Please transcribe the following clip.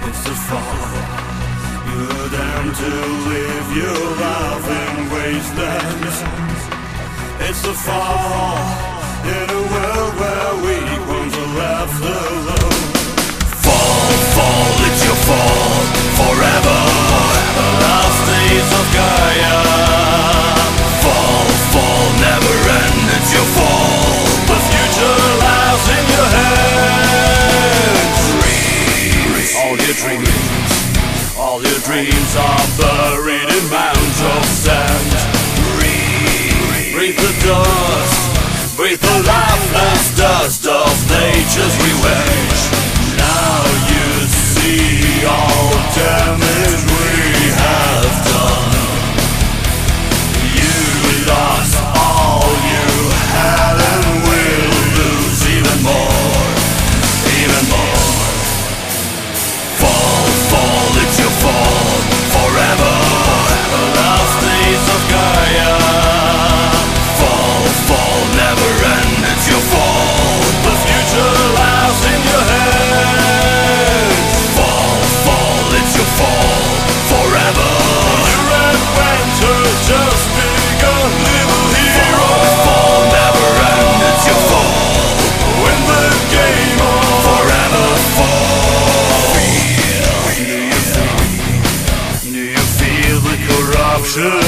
It's the fall. You're damned to live your life in wastelands. It's the fall in a world where weak ones are left alone. Fall, fall, it's your fall forever. The last days of Gaia. Fall, fall, never end, it's your fall. The future lies in your hands. Dreams, all your dreams, all your dreams are buried in mounds of sand. Breathe the dust, breathe the lifeless dust of nature's revenge. Now you see all damage we have done. You lost all you had and will lose even more, even more. Fall, fall, it's your fall forever. The last days of Gaia. Fall, fall, never end, it's your fall. The future lies in your hands. Fall, fall, it's your fall forever. Your adventure just begun, little hero. Fall, fall, never end, it's your fall. Win the game on forever fall. Do you feel the corruption?